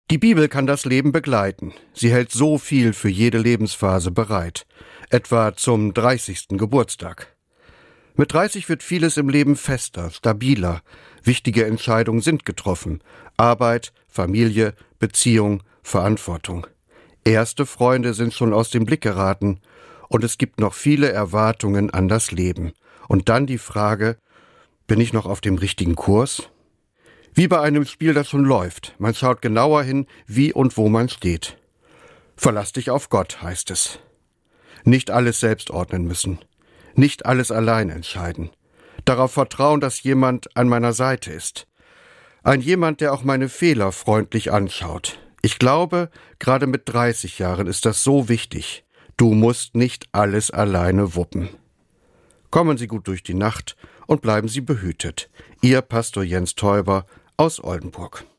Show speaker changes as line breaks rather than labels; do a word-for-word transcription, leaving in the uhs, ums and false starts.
Die Bibel kann das Leben begleiten. Sie hält so viel für jede Lebensphase bereit. Etwa zum dreißigsten Geburtstag. Mit dreißig wird vieles im Leben fester, stabiler. Wichtige Entscheidungen sind getroffen. Arbeit, Familie, Beziehung, Verantwortung. Erste Freunde sind schon aus dem Blick geraten. Und es gibt noch viele Erwartungen an das Leben. Und dann die Frage, bin ich noch auf dem richtigen Kurs? Wie bei einem Spiel, das schon läuft. Man schaut genauer hin, wie und wo man steht. Verlass dich auf Gott, heißt es. Nicht alles selbst ordnen müssen. Nicht alles allein entscheiden. Darauf vertrauen, dass jemand an meiner Seite ist. Ein jemand, der auch meine Fehler freundlich anschaut. Ich glaube, gerade mit dreißig Jahren ist das so wichtig. Du musst nicht alles alleine wuppen. Kommen Sie gut durch die Nacht und bleiben Sie behütet. Ihr Pastor Jens Täuber aus Oldenburg.